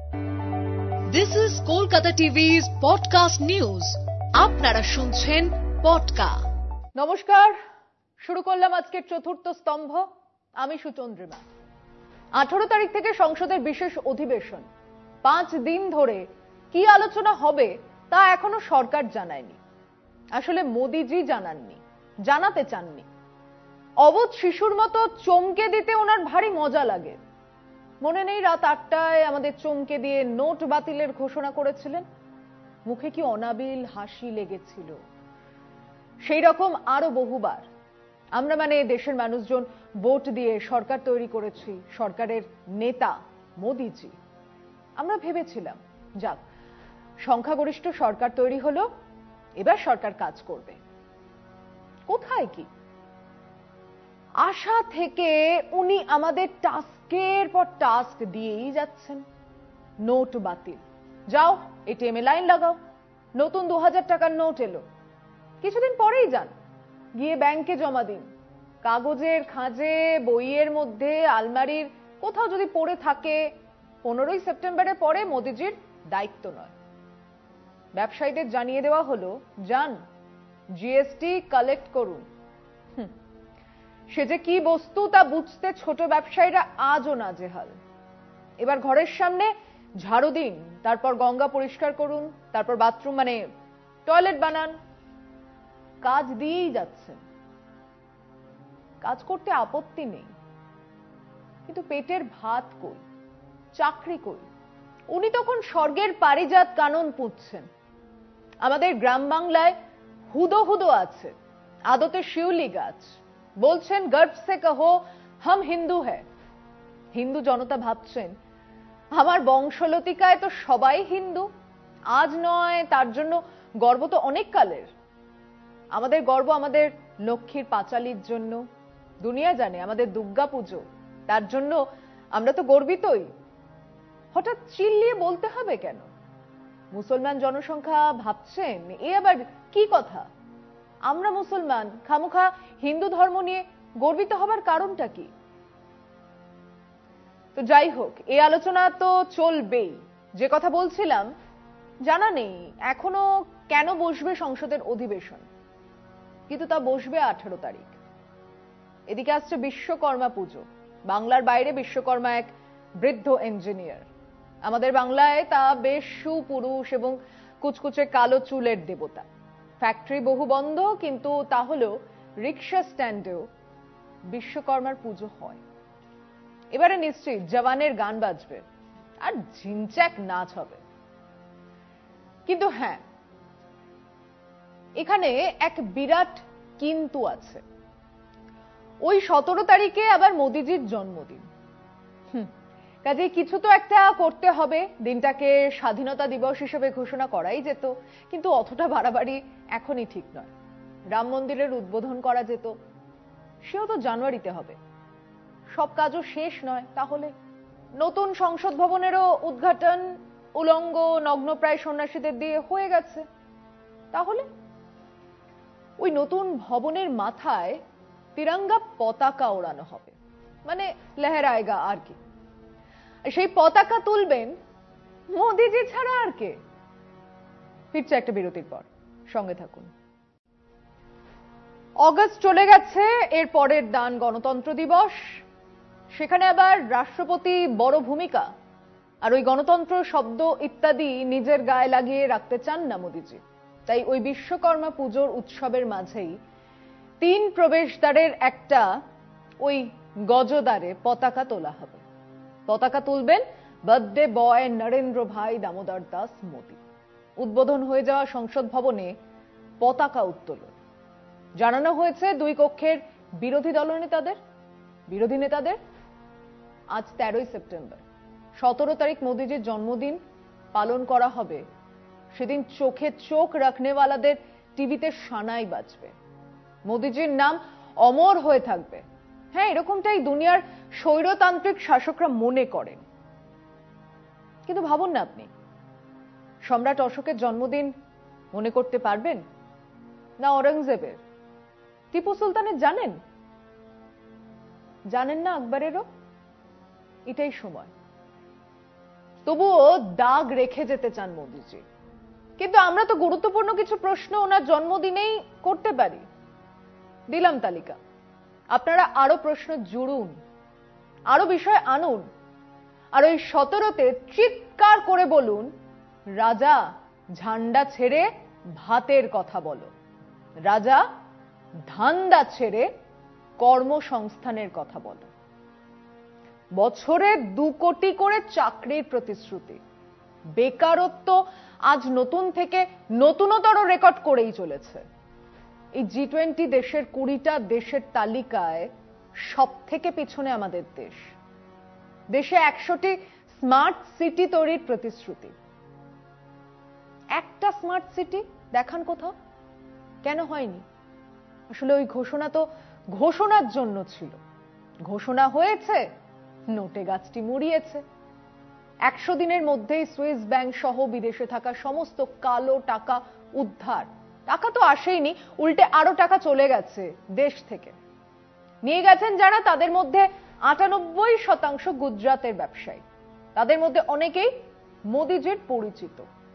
This is Kolkata TV's podcast news. আপনারা শুনছেন পডকা। নমস্কার, শুরু করলাম আজকের চতুর্থ স্তম্ভ। আমি সুচন্দ্রিমা। 18 তারিখ থেকে সংসদের বিশেষ অধিবেশন। 5 দিন ধরে কি আলোচনা হবে তা এখনো সরকার জানায়নি। আসলে মোদিজি জানাননি, জানাতে চাননি। অবুঝ শিশুর মতো চমকে দিতে ওনার ভারী মজা লাগে। মনে নেই রাত 8টায় আমাদের চমকে দিয়ে নোট বাতিলের ঘোষণা করেছিলেন? মুখে কি অনাবিল হাসি লেগেছিল। সেই রকম আরো বহুবার আমরা দেশের মানুষজন ভোট দিয়ে সরকার তৈরি করেছি, সরকারের নেতা মোদিজি। আমরা ভেবেছিলাম যাক, সংখ্যাগরিষ্ঠ সরকার তৈরি হলো, এবার সরকার কাজ করবে। কোথায় কি আশা থেকে উনি আমাদের টাস্কের পর টাস্ক দিয়েই যাচ্ছেন। নোট বাতিল, যাও এটিএমে লাইন লাগাও। নতুন 2000 টাকার নোট এলো, কিছুদিন পরেই যান, গিয়ে ব্যাংকে জমা দিন। কাগজের খাঁজে, বইয়ের মধ্যে, আলমারির কোথাও যদি পড়ে থাকে, 15ই সেপ্টেম্বরের পরে মোদিজির দায়িত্ব নয়। ব্যবসায়ীদের জানিয়ে দেওয়া হলো, যান জিএসটি কালেক্ট করুন। সে যে কি বস্তু তা বুঝতে ছোট ব্যবসায়ীরা আজও নাজেহাল। এবার ঘরের সামনে ঝাড়ু দিন, তারপর গঙ্গা পরিষ্কার করুন, তারপর বাথরুম টয়লেট বানান। কাজ দিয়েই যাচ্ছেন। কাজ করতে আপত্তি নেই, কিন্তু পেটের ভাত কই, চাকরি কই? উনি তখন স্বর্গের পারিজাত কানন পুঁতছেন। আমাদের গ্রাম বাংলায় হুদো হুদো আছে, আদতে শিউলি গাছ। বলছেন গর্ব সে কহো হাম হিন্দু হ্যায়। হিন্দু জনতা ভাবছেন আমার বংশলতিকায় তো সবাই হিন্দু। আজ নয়, তার জন্য গর্ব তো অনেক কালের। আমাদের গর্ব আমাদের লক্ষ্মীর পাঁচালির জন্য। দুনিয়া জানে আমাদের দুর্গা পুজো, তার জন্য আমরা তো গর্বিতই। হঠাৎ চিল্লিয়ে বলতে হবে কেন? মুসলমান জনসংখ্যা ভাবছেন এ আবার কি কথা? আমরা মুসলমান, খামোখা হিন্দু ধর্ম নিয়ে গর্বিত হবার কারণটা কি? তো যাই হোক, এই আলোচনা তো চলবেই। যে কথা বলছিলাম, জানা নেই এখনো কেন বসবে সংসদের অধিবেশন, কিন্তু তা বসবে 18 তারিখ। এদিকে আসছে বিশ্বকর্মা পুজো। বাংলার বাইরে বিশ্বকর্মা এক বৃদ্ধ ইঞ্জিনিয়ার। আমাদের বাংলায় তা বেশ সুপুরুষ এবং কুচকুচে কালো চুলের দেবতা। ফ্যাক্টরি বহু বন্ধ, কিন্তু তাহলেও রিক্সা স্ট্যান্ডেও বিশ্বকর্মার পুজো হয়। এবারে নিশ্চিত জওয়ানের গান বাজবে আর ঝিনচ্যাক নাচ হবে। কিন্তু হ্যাঁ, এখানে এক বিরাট কিন্তু আছে। ওই 17 তারিখে আবার মোদিজির জন্মদিন। কাজেই কিছু তো একটা করতে হবে। দিনটাকে স্বাধীনতা দিবস হিসেবে ঘোষণা করাই যেত, কিন্তু অতটা বাড়াবাড়ি এখনই ঠিক নয়। রাম মন্দিরের উদ্বোধন করা যেত, সেও তো জানুয়ারিতে হবে। সব কাজও শেষ নয়। তাহলে নতুন সংসদ ভবনেরও উদ্ঘাটন উলঙ্গ নগ্নপ্রায় সন্ন্যাসীদের দিয়ে হয়ে গেছে। তাহলে ওই নতুন ভবনের মাথায় তিরঙ্গা পতাকা ওড়ানো হবে, লেহেরায়গা আর কি। সেই পতাকা তুলবেন মোদিজি ছাড়া আর কে? ফিরছে একটা বিরতির পর, সঙ্গে থাকুন। অগস্ট চলে গেছে, এর পরের দান গণতন্ত্র দিবস। সেখানে আবার রাষ্ট্রপতি বড় ভূমিকা, আর ওই গণতন্ত্র শব্দ ইত্যাদি নিজের গায়ে লাগিয়ে রাখতে চান না মোদিজি। তাই ওই বিশ্বকর্মা পুজোর উৎসবের মাঝেই 3 প্রবেশদ্বারের একটা ওই গজদ্বারে পতাকা তোলা হবে। পতাকা তুলবেন বার্থডে বয় নরেন্দ্র ভাই দামোদর দাস মোদি। উদ্বোধন হয়ে যাওয়া সংসদ ভবনে পতাকা উত্তোলন। জানানো হয়েছে দুই কক্ষের বিরোধী নেতাদের। আজ 13ই সেপ্টেম্বর, 17 তারিখ মোদিজির জন্মদিন পালন করা হবে। সেদিন চোখে চোখ রাখনেওয়ালাদের টিভিতে সানাই বাজবে। মোদিজির নাম অমর হয়ে থাকবে। হ্যাঁ, এরকমটাই দুনিয়ার স্বৈরতান্ত্রিক শাসকরা মনে করেন। কিন্তু ভাবুন না, আপনি সম্রাট অশোকের জন্মদিন মনে করতে পারবেন না ঔরঙ্গজেবের? টিপু সুলতানের জানেন না আকবরেরও? এটাই সময়। তবুও দাগ রেখে যেতে চান মোদিজি। কিন্তু আমরা তো গুরুত্বপূর্ণ কিছু প্রশ্ন ওনার জন্মদিনেই করতে পারি। দিলাম তালিকা, আপনারা আরো প্রশ্ন জুড়ুন, আরো বিষয় আনুন, আর ওই 17তে চিৎকার করে বলুন, রাজা ঝান্ডা ছেড়ে ভাতের কথা বলো, রাজা ধান্দা ছেড়ে কর্মসংস্থানের কথা বলো। বছরে 2 কোটি করে চাকরির প্রতিশ্রুতি, বেকারত্ব আজ নতুন থেকে নতুনতর রেকর্ড করেই চলেছে। এই G20 দেশের 20টা দেশের তালিকায় সব থেকে পিছনে আমাদের দেশ। দেশে 100টি স্মার্ট সিটি তৈরির প্রতিশ্রুতি। একটা স্মার্ট সিটি দেখান কোথাও, কেন হয়নি? আসলে ওই ঘোষণা তো ঘোষণার জন্য ছিল, ঘোষণা হয়েছে, নোটে গাছটি মুড়িয়েছে। 100 দিনের মধ্যেই সুইস ব্যাংক সহ বিদেশে থাকা সমস্ত কালো টাকা উদ্ধার। টাকা তো আসেইনি, উল্টে আরো টাকা চলে গেছে দেশ থেকে। নিয়ে গেছেন যারা, তাদের মধ্যে 98% গুজরাতের ব্যবসায়ী। তাদের মধ্যে অনেকেই মোদিজির পরিচিত।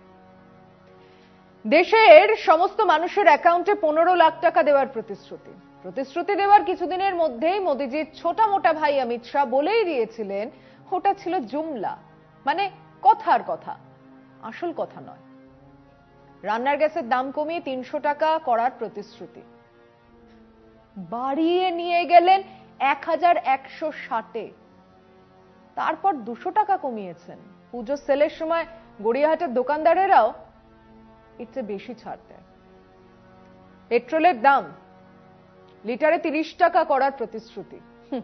দেশের সমস্ত মানুষের অ্যাকাউন্টে 15 লাখ টাকা দেওয়ার প্রতিশ্রুতি দেওয়ার কিছুদিনের মধ্যেই মোদিজির ছোটা মোটা ভাই অমিত শাহ বলেই দিয়েছিলেন ওটা ছিল জুমলা, মানে কথার কথা, আসল কথা নয়। রান্নার গ্যাসের দাম কমিয়ে 300 টাকা করার প্রতিশ্রুতি বাড়িয়ে নিয়ে গেলেন 1160-এ, তারপর 200 টাকা কমিয়েছেন। পুজো সেলের সময় গড়িয়াহাটের দোকানদারেরাও এর চেয়ে বেশি ছাড় দেয়। পেট্রোলের দাম লিটারে 30 টাকা করার প্রতিশ্রুতি।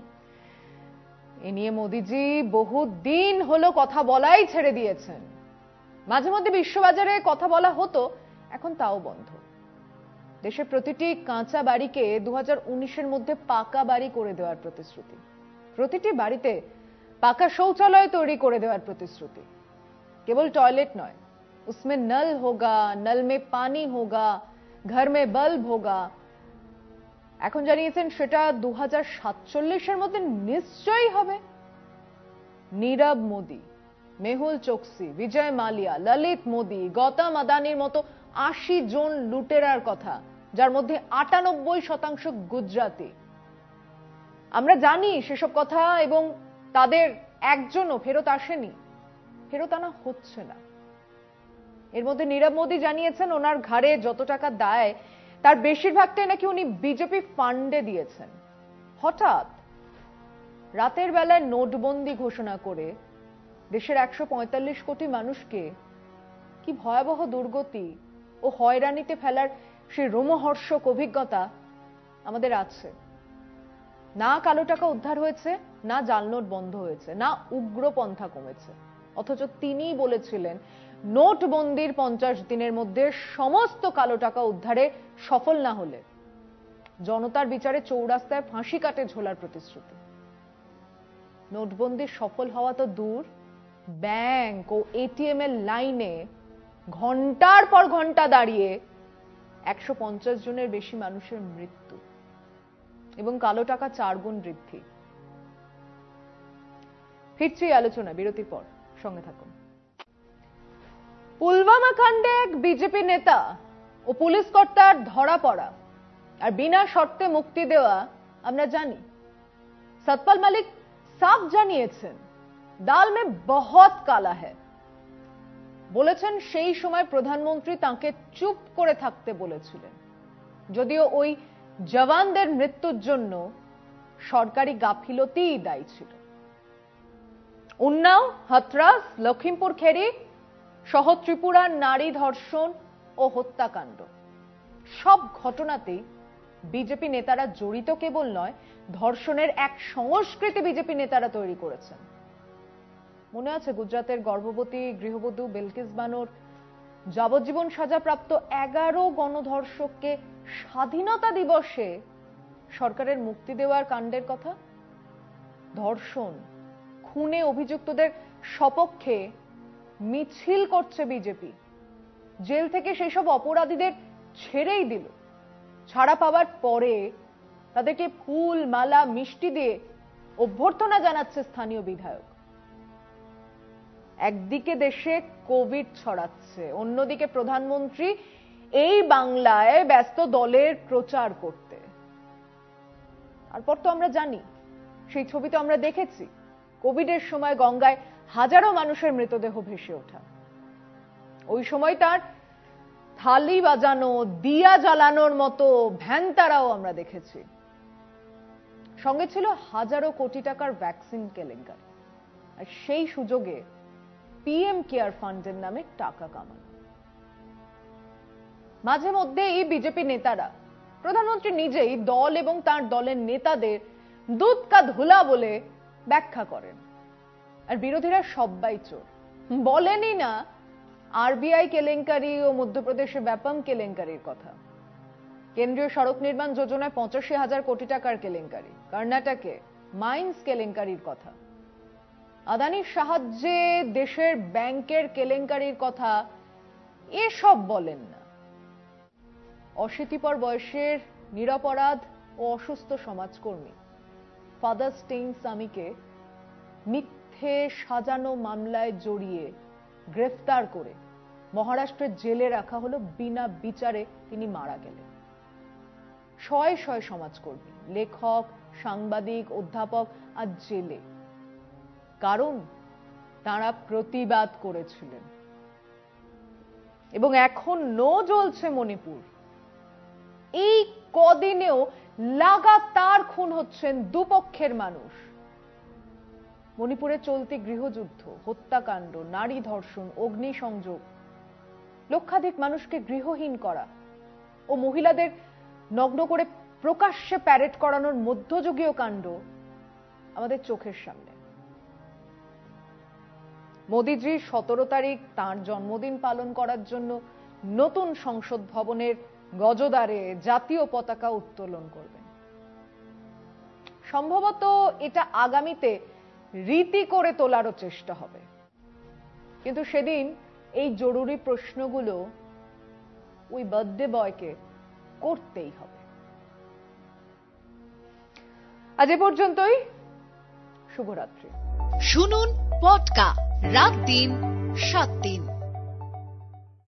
এ নিয়ে মোদিজি বহুদিন হলো কথা বলাই ছেড়ে দিয়েছেন। মাঝে মধ্যে বিশ্ববাজারে কথা বলা হতো, এখন তাও বন্ধ। দেশের প্রতিটি কাঁচা বাড়িকে 2019-এর মধ্যে পাকা বাড়ি করে দেওয়ার প্রতিশ্রুতি, প্রতিটি বাড়িতে পাকা শৌচালয় তৈরি করে দেওয়ার প্রতিশ্রুতি। কেবল টয়লেট নয়, उसमें नल होगा, नल में पानी होगा, घर में बल्ब होगा। এখন জানিয়েছেন সেটা 2047-এর মধ্যে নিশ্চয়ই হবে। নীরব মোদি, মেহুল চোকসি, বিজয় মালিয়া, ললিত মোদি, গৌতম আদানির মতো 80 জন লুটেরার কথা, যার মধ্যে 98% গুজরাতি। আমরা জানি সেসব কথা, এবং তাদের একজনও ফেরত আসেনি, ফেরত আনা হচ্ছে না। এর মধ্যে নীরব মোদি জানিয়েছেন ওনার ঘাড়ে যত টাকা দায় তার বেশিরভাগটাই নাকি উনি বিজেপি ফান্ডে দিয়েছেন। হঠাৎ রাতের বেলায় নোটবন্দি ঘোষণা করে দেশের 145 কোটি মানুষকে কি ভয়াবহ দুর্গতি ও হয়রানিতে ফেলার সেই রোমহর্ষক অভিজ্ঞতা আমাদের আছে। না কালো টাকা উদ্ধার হয়েছে, না জাল নোট বন্ধ হয়েছে, না উগ্রপন্থা কমেছে, অথচ তিনিই বলেছিলেন নোটবন্দির 50 দিনের মধ্যে সমস্ত কালো টাকা উদ্ধারে সফল না হলে জনতার বিচারে চৌরাস্তায় ফাঁসি কাটে ঝোলার প্রতিশ্রুতি। নোটবন্দির সফল হওয়া তো দূর, ব্যাংক ও এটিএম এর লাইনে ঘন্টার পর ঘন্টা দাঁড়িয়ে 150 জনের বেশি মানুষের মৃত্যু এবং কালো টাকা 4 গুণ বৃদ্ধি। ফিরছি আলোচনা বিরতির পর, সঙ্গে থাকুন। পুলওয়ামা কাণ্ডে এক বিজেপি নেতা ও পুলিশ কর্তার ধরা পড়া আর বিনা শর্তে মুক্তি দেওয়া আমরা জানি। সতপাল মালিক সাফ জানিয়েছেন দাল মে বহুত কালা হ্যায়। বলেছেন সেই সময় প্রধানমন্ত্রী তাকে চুপ করে থাকতে বলেছিলেন, যদিও ওই জওয়ানদের মৃত্যুর জন্য সরকারি গাফিলতিই দায়ী ছিল। উন্নাও, হাথরাস, লখিমপুর খেরি সহ ত্রিপুরার নারী ধর্ষণ ও হত্যাকাণ্ড, সব ঘটনাতেই বিজেপি নেতারা জড়িত। কেবল নয়, ধর্ষণের এক সংস্কৃতি বিজেপি নেতারা তৈরি করেছেন। মনে আছে গুজরাতের গর্ভবতী গৃহবধূ বিলকিস বানোর যাবজ্জীবন সাজাপ্রাপ্ত 11 গণধর্ষককে স্বাধীনতা দিবসে সরকারের মুক্তি দেওয়ার কাণ্ডের কথা? ধর্ষণ, খুনে অভিযুক্তদের সপক্ষে মিছিল করছে বিজেপি, জেল থেকে সেই সব অপরাধীদের ছেড়েই দিল। ছাড়া পাওয়ার পরে তাদেরকে ফুল, মালা, মিষ্টি দিয়ে অভ্যর্থনা জানাচ্ছে স্থানীয় বিধায়ক। একদিকে দেশে কোভিড ছড়াচ্ছে, অন্যদিকে প্রধানমন্ত্রী এই বাংলায় ব্যস্ত দলের প্রচার করতে। তারপর তো আমরা জানি, সেই ছবি তো আমরা দেখেছি, কোভিডের সময় গঙ্গায় হাজারো মানুষের মৃতদেহ ভেসে ওঠা। ওই সময় তার থালি বাজানো, দিয়া জ্বালানোর মতো ভ্যানতারাও আমরা দেখেছি। সঙ্গে ছিল হাজারো কোটি টাকার ভ্যাকসিন কেলেঙ্কারি, আর সেই সুযোগে পিএম কেয়ার ফান্ডের নামে টাকা কামানো। মাঝে মধ্যে এই বিজেপি নেতারা, প্রধানমন্ত্রী নিজেই দল এবং তার দলের নেতাদের দুধ কা ধুলা বলে ব্যাখ্যা করেন, আর বিরোধীরা সবাই চোর। বলেনই না আরবিআই কেলেঙ্কারি ও মধ্যপ্রদেশে ব্যাপম কেলেঙ্কারির কথা, কেন্দ্রীয় সড়ক নির্মাণ যোজনায় 85,000 কোটি টাকার কেলেঙ্কারি, কর্ণাটকে মাইন্স কেলেঙ্কারির কথা, আদানির সাহায্যে দেশের ব্যাংকের কেলেঙ্কারির কথা এসব বলেন না। অশীতিপর বয়সের নিরপরাধ ও অসুস্থ সমাজকর্মী ফাদার স্টেইন স্বামীকে মিথ্যে সাজানো মামলায় জড়িয়ে গ্রেফতার করে মহারাষ্ট্রের জেলে রাখা হলো বিনা বিচারে। তিনি মারা গেলেন। শয়ে শয়ে সমাজকর্মী, লেখক, সাংবাদিক, অধ্যাপক আজ জেলে, কারণ তারা প্রতিবাদ করেছিলেন। এবং এখন জ্বলছে মণিপুর। এই কদিনেও লাগাতার খুন হচ্ছেন দুপক্ষের মানুষ। মণিপুরে চলতি গৃহযুদ্ধ, হত্যাকাণ্ড, নারী ধর্ষণ, অগ্নিসংযোগ, লক্ষাধিক মানুষকে গৃহহীন করা ও মহিলাদের নগ্ন করে প্রকাশ্যে প্যারেড করানোর মধ্যযুগীয় কাণ্ড আমাদের চোখের সামনে। মোদিজি 17 তারিখ তাঁর জন্মদিন পালন করার জন্য নতুন সংসদ ভবনের গজদ্বারে জাতীয় পতাকা উত্তোলন করবেন। সম্ভবত এটা আগামীতে রীতি করে তোলারও চেষ্টা হবে, কিন্তু সেদিন এই জরুরি প্রশ্নগুলো ওই বার্থডে বয়কে করতেই হবে। আজ এ পর্যন্তই। শুভরাত্রি। শুনুন পডকা রাত দিন 7 দিন।